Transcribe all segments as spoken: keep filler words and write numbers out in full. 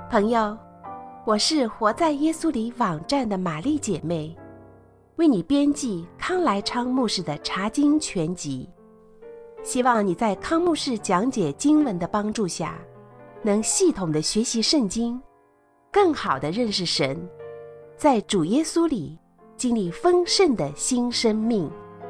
朋友，我是活在耶稣里网站的玛丽姐妹，为你编辑康来昌牧师的查经全集。希望你在康牧师讲解经文的帮助下，能系统的学习圣经，更好的认识神，在主耶稣里经历丰盛的新生命。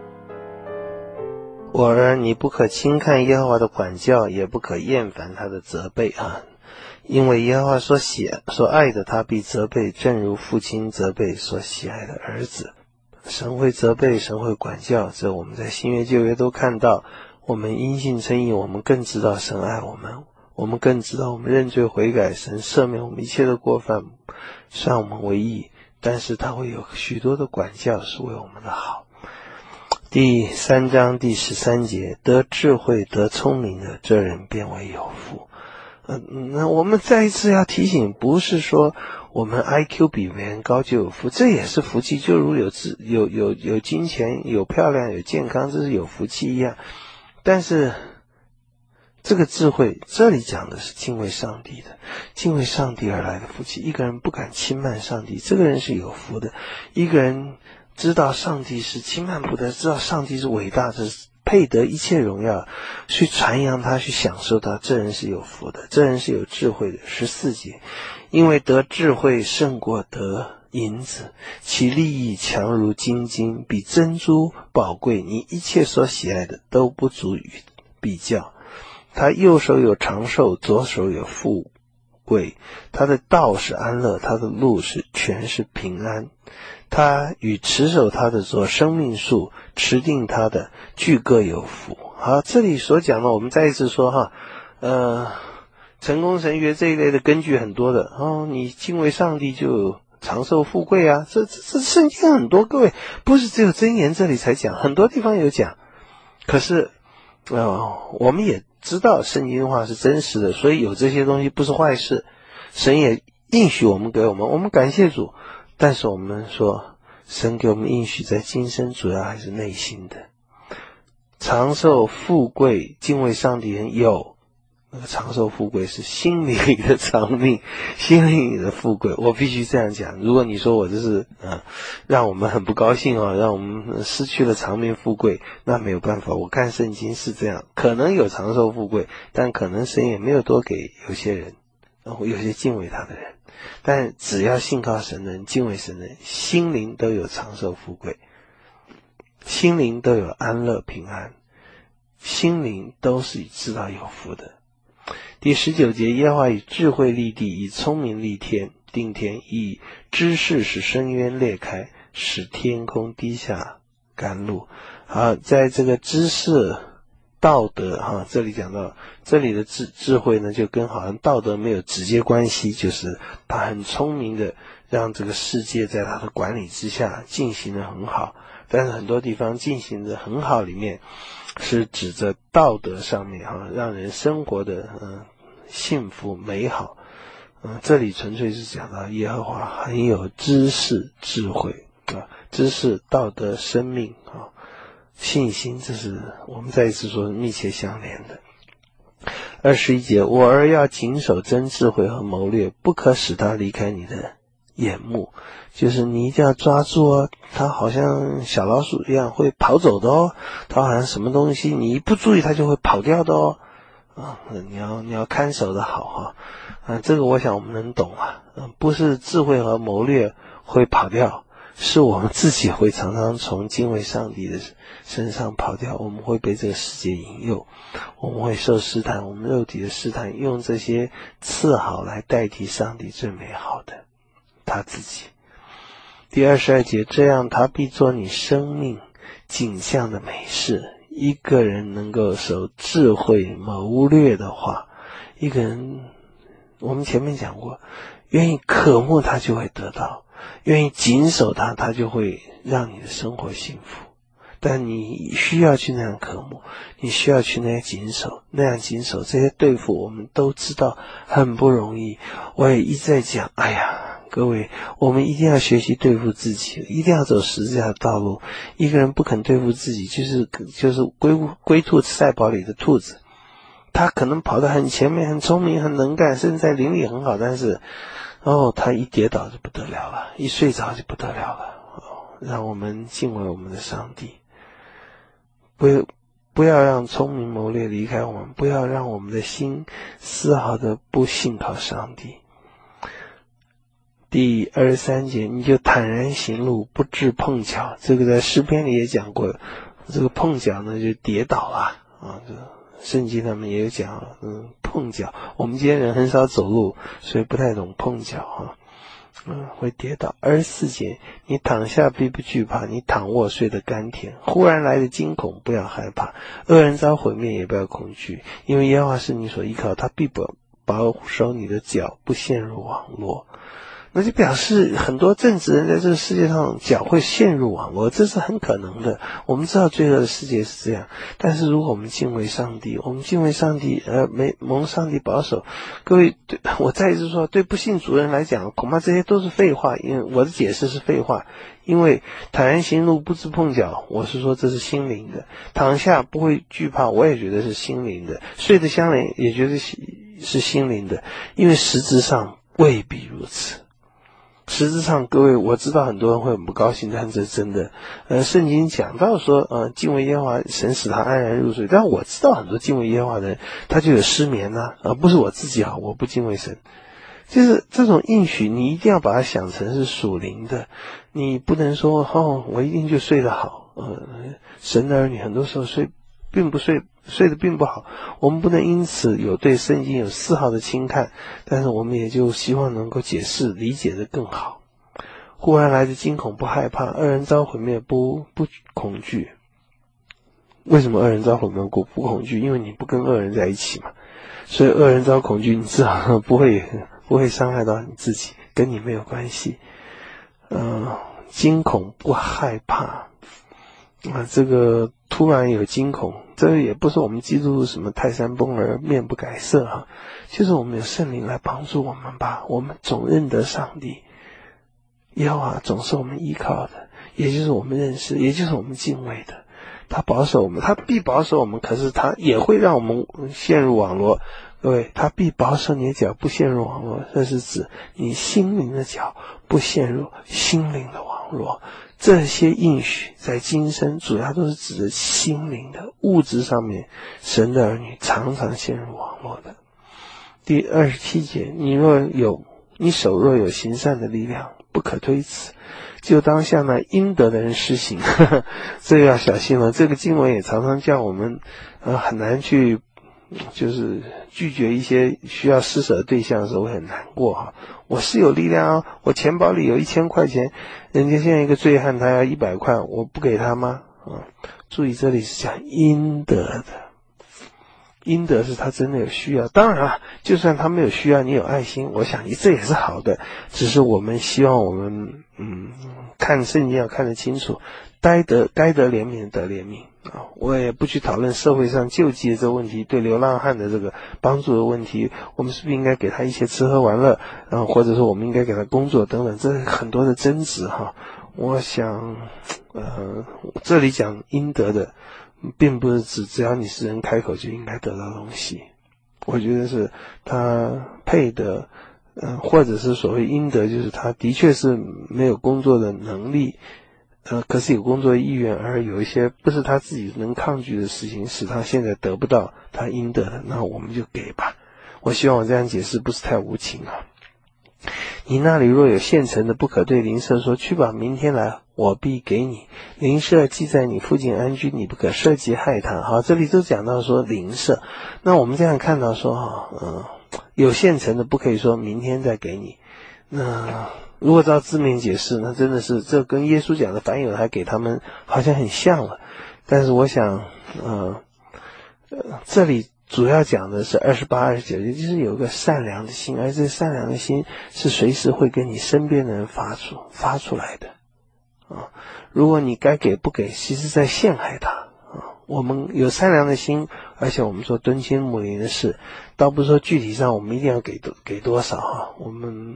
我儿，你不可轻看耶和华的管教，也不可厌烦他的责备啊！因为耶和华所喜所爱的，他必责备，正如父亲责备所喜爱的儿子。神会责备，神会管教，这我们在新约旧约都看到。我们因信称义，我们更知道神爱我们，我们更知道我们认罪悔改，神赦免我们一切的过犯，算我们为义。但是他会有许多的管教，是为我们的好。第三章第十三节，得智慧得聪明的，这人便为有福。嗯，那我们再一次要提醒，不是说我们 I Q 比别人高就有福，这也是福气，就如有智有有有金钱、有漂亮、有健康，这是有福气一样。但是这个智慧，这里讲的是敬畏上帝的，敬畏上帝而来的福气。一个人不敢轻慢上帝，这个人是有福的。一个人知道上帝是轻慢不得，知道上帝是伟大的，配得一切荣耀，去传扬他，去享受他，这人是有福的，这人是有智慧的。十四节，因为得智慧胜过得银子，其利益强如金金，比珍珠宝贵，你一切所喜爱的都不足以比较。他右手有长寿，左手有富贵，他的道是安乐，他的路是全是平安。他与持守他的做生命树，持定他的俱各有福。好，这里所讲的，我们再一次说哈，呃，成功神学这一类的根据很多的哦，你敬畏上帝就有长寿富贵啊，这这这圣经很多，各位不是只有箴言这里才讲，很多地方有讲。可是呃，我们也知道圣经话是真实的，所以有这些东西不是坏事，神也应许我们给我们，我们感谢主。但是我们说神给我们应许在今生，主要还是内心的长寿富贵，敬畏上帝人有那个长寿富贵是心灵里的长命，心灵里的富贵。我必须这样讲，如果你说我这是呃让我们很不高兴啊，让我们失去了长命富贵，那没有办法。我看圣经是这样，可能有长寿富贵，但可能神也没有多给有些人，然后有些敬畏他的人。但只要信靠神的人，敬畏神的人，心灵都有长寿富贵，心灵都有安乐平安，心灵都是知道有福的。第十九节，耶和华以智慧立地，以聪明立天定天，以知识使深渊裂开，使天空滴下甘露。好，在这个知识道德哈，这里讲到这里的智智慧呢，就跟好像道德没有直接关系，就是他很聪明的让这个世界在他的管理之下进行得很好。但是很多地方进行得很好里面是指着道德上面哈，让人生活的嗯幸福美好。嗯，这里纯粹是讲到耶和华很有知识智慧啊，知识道德生命啊。信心，这是我们再一次说密切相连的。二十一节，我儿要谨守真智慧和谋略，不可使他离开你的眼目，就是你一定要抓住哦，他好像小老鼠一样会跑走的哦，他好像什么东西你一不注意他就会跑掉的哦，啊，你要你要看守的好哈，啊，这个我想我们能懂啊，啊，不是智慧和谋略会跑掉，是我们自己会常常从敬畏上帝的身上跑掉，我们会被这个世界引诱，我们会受试探，我们肉体的试探，用这些次好来代替上帝最美好的他自己。第二十二节，这样他必做你生命景象的美事。一个人能够守智慧谋略的话，一个人我们前面讲过，愿意渴慕他就会得到，愿意谨守他，他就会让你的生活幸福。但你需要去那样渴慕，你需要去那样谨守，那样谨守，这些对付我们都知道很不容易。我也一直在讲，哎呀，各位，我们一定要学习对付自己，一定要走十字架的道路。一个人不肯对付自己，就是就是龟龟兔赛跑里的兔子， 他可能跑得很前面，很聪明，很能干，甚至在灵力很好，但是哦，他一跌倒就不得了了，一睡着就不得了了。哦，让我们敬畏我们的上帝，不不要让聪明谋略离开我们，不要让我们的心丝毫的不信靠上帝。第二十三节，你就坦然行路，不致碰巧。这个在诗篇里也讲过，这个碰巧呢就跌倒啊啊，这圣经他们也有讲，嗯，碰巧。我们今天人很少走路，所以不太懂碰巧啊，嗯，会跌倒。二十四节，你躺下必不惧怕，你躺卧睡得甘甜。忽然来的惊恐不要害怕，恶人遭毁灭也不要恐惧，因为耶和华是你所依靠，他必保保守你的脚不陷入网络。那就表示很多正直人在这个世界上脚会陷入网络，这是很可能的。我们知道罪恶的世界是这样，但是如果我们敬畏上帝，我们敬畏上帝，呃，没蒙上帝保守。各位，对我再一次说，对不信主人来讲，恐怕这些都是废话，因为我的解释是废话。因为坦然行路不致碰脚，我是说这是心灵的；躺下不会惧怕，我也觉得是心灵的；睡得香莲也觉得是心灵的，因为实质上未必如此。实质上，各位，我知道很多人会很不高兴，但这是真的。呃，圣经讲到说，呃，敬畏耶和华，神使他安然入睡。但我知道很多敬畏耶和华的人，他就有失眠呐、啊，而不是我自己好，我不敬畏神。就是这种应许，你一定要把它想成是属灵的，你不能说哦，我一定就睡得好。呃，神的儿女很多时候睡，并不睡。睡得并不好，我们不能因此有对圣经有丝毫的轻看，但是我们也就希望能够解释理解得更好。忽然来的惊恐不害怕，恶人遭毁灭不不恐惧。为什么恶人遭毁灭不不恐惧？因为你不跟恶人在一起嘛，所以恶人遭恐惧，你至少不会不会伤害到你自己，跟你没有关系。呃，惊恐不害怕。啊，这个突然有惊恐，这也不是我们基督徒什么泰山崩而面不改色啊，就是我们有圣灵来帮助我们吧。我们总认得上帝，耶和华总是我们依靠的，也就是我们认识，也就是我们敬畏的。他保守我们，他必保守我们，可是他也会让我们陷入网络。各位，他必保守你的脚不陷入网络，这是指你心灵的脚不陷入心灵的网络。这些应许在今生主要都是指着心灵的物质上面，神的儿女常常陷入网络的。第二十七节，你若有你手若有行善的力量，不可推辞，就当向那应得的人施行。呵呵，这个要小心了。这个经文也常常叫我们呃很难去，就是拒绝一些需要施舍的对象的时候会很难过哈。我是有力量啊，我钱包里有一千块钱，人家现在一个醉汉他要一百块，我不给他吗？啊，注意这里是讲应得的，应得是他真的有需要。当然了，就算他没有需要，你有爱心，我想这也是好的。只是我们希望我们嗯看圣经要看得清楚，该得该得怜悯得怜悯啊！我也不去讨论社会上救济的这个问题，对流浪汉的这个帮助的问题，我们是不是应该给他一些吃喝玩乐，然后或者说我们应该给他工作等等，这很多的争执哈。我想，呃，这里讲应得的，并不是指只要你是人开口就应该得到东西，我觉得是他配的，呃，或者是所谓应得，就是他的确是没有工作的能力。呃，可是有工作意愿，而有一些不是他自己能抗拒的事情，使他现在得不到他应得的，那我们就给吧。我希望我这样解释不是太无情啊。你那里若有现成的，不可对邻舍说，去吧，明天来，我必给你。邻舍既在你附近安居，你不可涉及害他。好，这里都讲到说邻舍，那我们这样看到说哈，嗯、呃，有现成的不可以说明天再给你。那如果照字面解释，那真的是这跟耶稣讲的凡有他给他们好像很像了。但是我想，呃，呃这里主要讲的是二十八、二十九节，就是有一个善良的心，而这善良的心是随时会跟你身边的人发出发出来的啊。如果你该给不给，其实在陷害他啊。我们有善良的心，而且我们说敦亲睦邻的事，倒不是说具体上我们一定要给多给多少啊，我们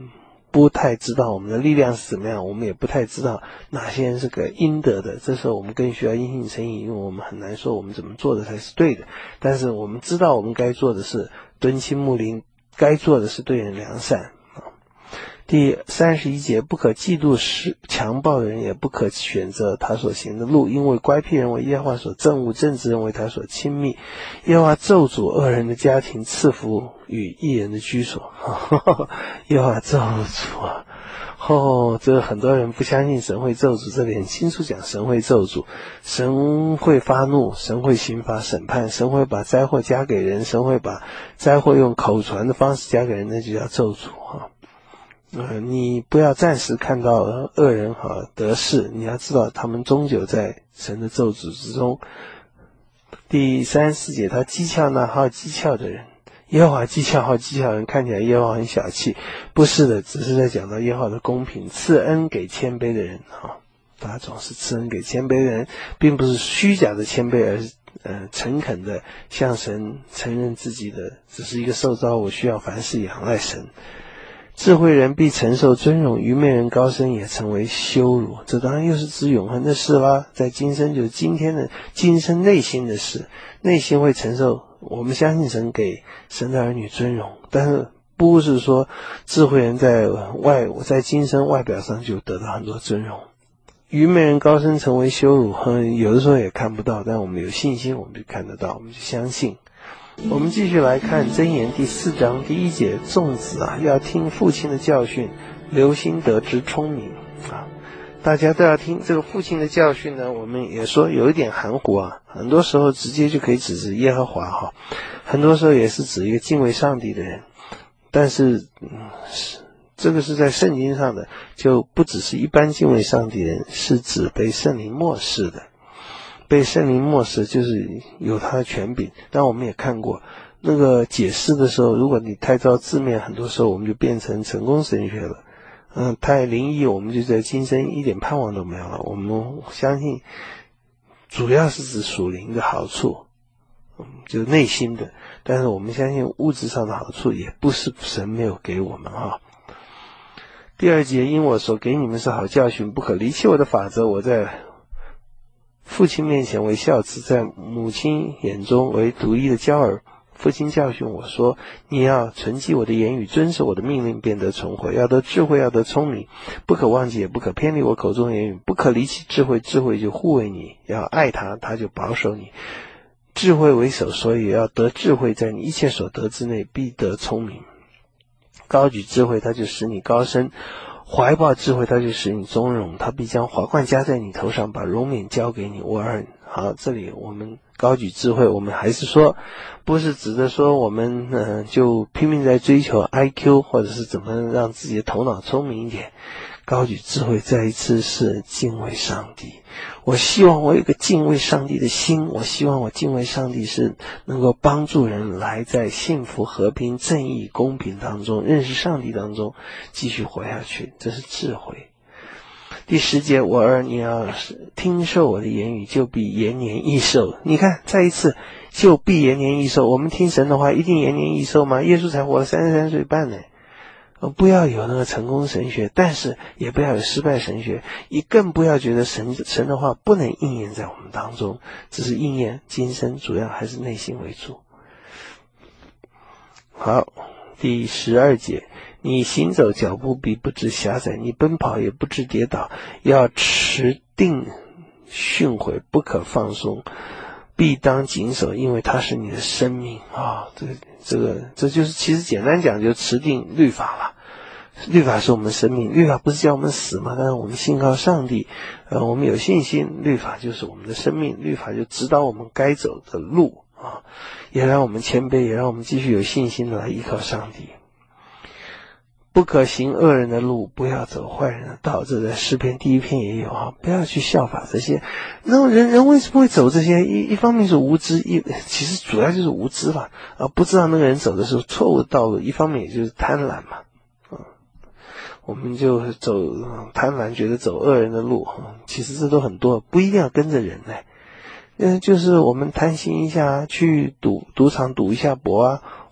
不太知道我们的力量是怎么样，我们也不太知道哪些人是个应得的，这时候我们更需要因信诚意，因为我们很难说我们怎么做的才是对的，但是我们知道我们该做的是敦亲睦邻，该做的是对人良善。第三十一节，不可嫉妒使强暴的人，也不可选择他所行的路，因为乖僻人为耶和华所憎恶，正直人为他所亲密。耶和华咒诅恶人的家庭，赐福与义人的居所。耶和华咒诅啊！哦，这个很多人不相信神会咒诅，这里很清楚讲神会咒诅，神会发怒，神会刑罚审判，神会把灾祸加给人，神会把灾祸用口传的方式加给人，那就叫咒诅啊。呃，你不要暂时看到恶人好得势，你要知道他们终究在神的咒诅之中。第三十四节，他讥诮那好讥诮的人，耶和华讥诮好讥诮的人，看起来耶和华很小气，不是的，只是在讲到耶和华的公平，赐恩给谦卑的人啊，他总是赐恩给谦卑的人，并不是虚假的谦卑，而是呃诚恳的向神承认自己的只是一个受造，我需要凡事仰赖神。智慧人必承受尊荣，愚昧人高升也成为羞辱。这当然又是指永恒的事啦，在今生就是今天的今生内心的事，内心会承受。我们相信神给神的儿女尊荣，但是不是说智慧人在外在今生外表上就得到很多尊荣。愚昧人高升成为羞辱，嗯，有的时候也看不到，但我们有信心，我们就看得到，我们就相信。我们继续来看箴言第四章第一节，众子啊，要听父亲的教训，留心得知聪明啊。大家都要听这个父亲的教训呢，我们也说有一点含糊啊，很多时候直接就可以指指耶和华哈，很多时候也是指一个敬畏上帝的人，但是嗯这个是在圣经上的，就不只是一般敬畏上帝的人，是指被圣灵默示的。被圣灵默示就是有他的权柄，但我们也看过那个解释的时候，如果你太照字面，很多时候我们就变成成功神学了，嗯，太灵异，我们就在今生一点盼望都没有了。我们相信主要是指属灵的好处，嗯，就是内心的，但是我们相信物质上的好处也不是神没有给我们哈。第二节，因我所给你们是好教训，不可离弃我的法则，我在父亲面前为孝子，在母亲眼中为独一的娇儿。父亲教训我说，你要存记我的言语，遵守我的命令，便得存活，要得智慧，要得聪明，不可忘记，也不可偏离我口中的言语，不可离弃智慧，智慧就护卫你，要爱他，他就保守你。智慧为首，所以要得智慧，在你一切所得之内必得聪明。高举智慧，他就使你高升，怀抱智慧，他就使你尊荣，他必将华冠加在你头上，把荣冕交给你。我儿，好，这里我们高举智慧，我们还是说，不是指的说我们呃就拼命在追求 I Q， 或者是怎么让自己的头脑聪明一点。高举智慧再一次是敬畏上帝。我希望我有个敬畏上帝的心，我希望我敬畏上帝是能够帮助人来在幸福、和平、正义、公平当中，认识上帝当中继续活下去，这是智慧。第十节，我儿，你要听受我的言语，就必延年益寿。你看，再一次，就必延年益寿。我们听神的话，一定延年益寿吗？耶稣才活了三十三岁半呢。不要有那个成功神学，但是也不要有失败神学，也更不要觉得神神的话不能应验在我们当中，只是应验今生，主要还是内心为主。好，第十二节，你行走脚步必不致狭窄，你奔跑也不致跌倒，要持定训诲，不可放松，必当谨守，因为它是你的生命啊！这个这个这就是其实简单讲就持定律法了。律法是我们生命，律法不是叫我们死吗？但是我们信靠上帝，呃，我们有信心，律法就是我们的生命，律法就指导我们该走的路啊，也让我们谦卑，也让我们继续有信心的来依靠上帝。不可行恶人的路，不要走坏人的道，这在诗篇第一篇也有啊，不要去效法这些。那人人为什么会走这些？一一方面是无知，一其实主要就是无知吧，啊，不知道那个人走的是错误的道路，一方面也就是贪婪嘛，啊，我们就走贪婪，觉得走恶人的路，啊，其实这都很多，不一定要跟着人呢。嗯，就是我们贪心一下，去赌赌场赌一下博啊。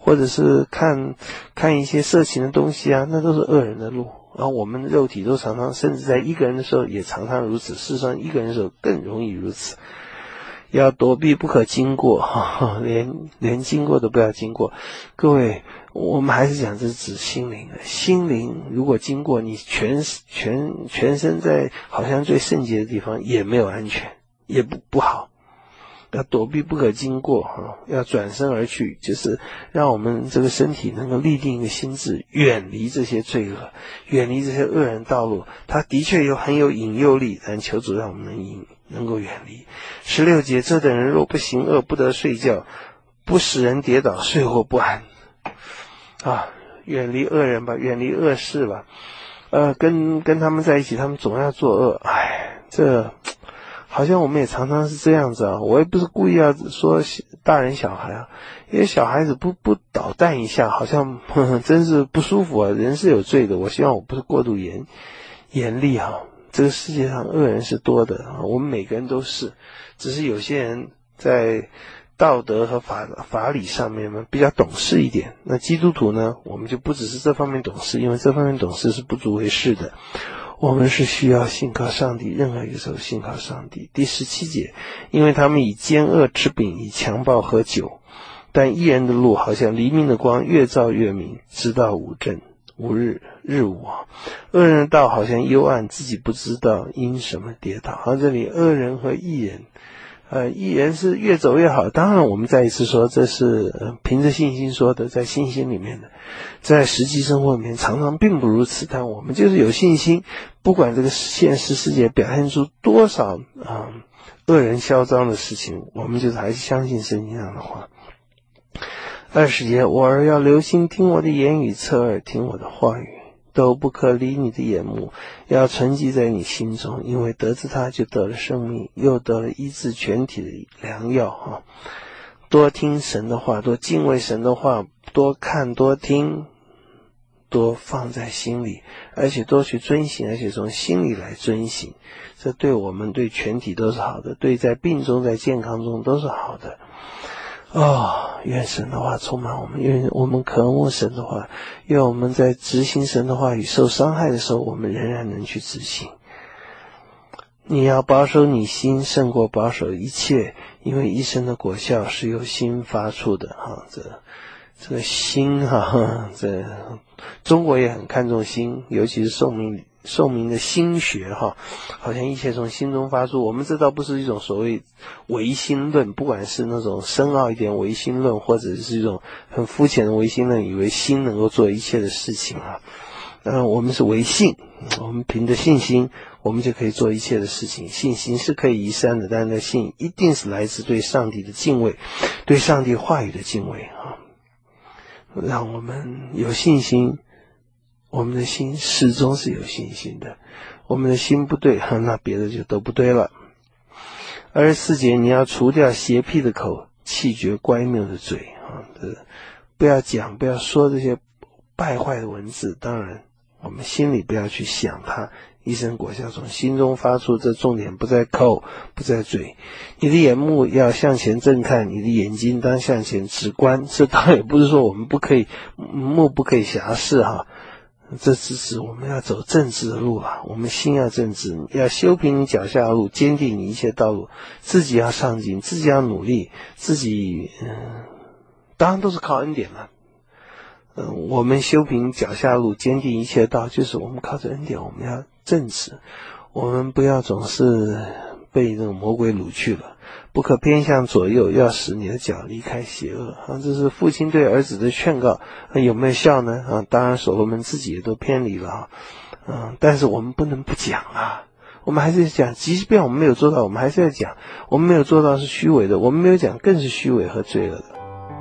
或者是看看一些色情的东西啊，那都是恶人的路。然后我们的肉体都常常，甚至在一个人的时候也常常如此，事实上一个人的时候更容易如此。要躲避不可经过，哈哈，连连经过都不要经过。各位，我们还是讲这是指心灵的，心灵如果经过，你全全全身在好像最圣洁的地方也没有安全，也不不好。要躲避不可经过啊，要转身而去，就是让我们这个身体能够立定一个心志，远离这些罪恶，远离这些恶人道路。它的确有很有引诱力，但求主让我们能引能够远离。十六节，这等人若不行恶，不得睡觉，不使人跌倒，睡或不安。啊，远离恶人吧，远离恶事吧。呃，跟跟他们在一起，他们总要作恶。哎，这。好像我们也常常是这样子啊，我也不是故意要说大人小孩啊，因为小孩子不不捣蛋一下，好像呵呵真是不舒服啊。人是有罪的，我希望我不是过度严严厉哈。这个世界上恶人是多的，我们每个人都是，只是有些人在道德和法法理上面呢比较懂事一点。那基督徒呢，我们就不只是这方面懂事，因为这方面懂事是不足为事的。我们是需要信靠上帝，任何一个时候信靠上帝。第十七节，因为他们以奸恶吃饼，以强暴喝酒，但义人的路好像黎明的光，越照越明，直到午正午日日午啊。恶人的道好像幽暗，自己不知道因什么跌倒。好，这里恶人和义人，呃，义人是越走越好。当然，我们再一次说，这是、呃、凭着信心说的，在信心里面的。在实际生活里面常常并不如此，但我们就是有信心，不管这个现实世界表现出多少啊、呃、恶人嚣张的事情，我们就是还是相信圣经上的话。二十节，我儿要留心听我的言语，侧耳听我的话语，都不可离你的眼目，要存记在你心中，因为得知他就得了生命，又得了医治全体的良药啊！多听神的话，多敬畏神的话，多看多听，多放在心里，而且多去遵行，而且从心里来遵行，这对我们对全体都是好的，对在病中在健康中都是好的。哦，愿神的话充满我们，愿我们渴慕神的话，愿我们在执行神的话语受伤害的时候，我们仍然能去执行。你要保守你心胜过保守一切，因为一生的果效是由心发出的哈。这这个心哈，这中国也很看重心，尤其是宋明宋明的心学哈，好像一切从心中发出。我们这倒不是一种所谓唯心论，不管是那种深奥一点唯心论，或者是一种很肤浅的唯心论，以为心能够做一切的事情啊。嗯，我们是唯信，我们凭着信心，我们就可以做一切的事情。信心是可以移山的，但是信一定是来自对上帝的敬畏，对上帝话语的敬畏啊。让我们有信心，我们的心始终是有信心的。我们的心不对，那别的就都不对了。二十四节，你要除掉邪僻的口，弃绝乖谬的嘴啊，不要讲，不要说这些败坏的文字。当然我们心里不要去想它，一生果效从心中发出，这重点不在口，不在嘴。你的眼目要向前正看，你的眼睛当向前直观。这当然也不是说我们不可以目不可以狭视哈，这只是我们要走正直的路啊，我们心要正直，要修平你脚下的路，坚定你一切道路，自己要上进，自己要努力，自己嗯，当然都是靠恩典了。嗯，我们修平脚下路，坚定一切道，就是我们靠着恩典，我们要正直，我们不要总是被那种魔鬼掳去了，不可偏向左右，要使你的脚离开邪恶啊！这是父亲对儿子的劝告，啊、有没有效呢？啊，当然所罗门自己也都偏离了啊，嗯，但是我们不能不讲啊，我们还是讲，即便我们没有做到，我们还是要讲，我们没有做到是虚伪的，我们没有讲更是虚伪和罪恶的。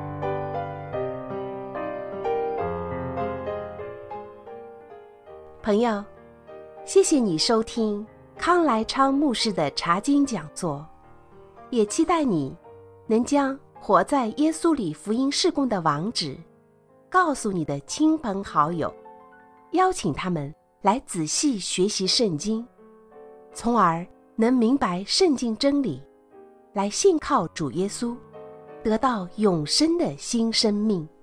朋友，谢谢你收听康来昌牧师的查经讲座，也期待你能将活在耶稣里福音事工的网址告诉你的亲朋好友，邀请他们来仔细学习圣经，从而能明白圣经真理，来信靠主耶稣，得到永生的新生命。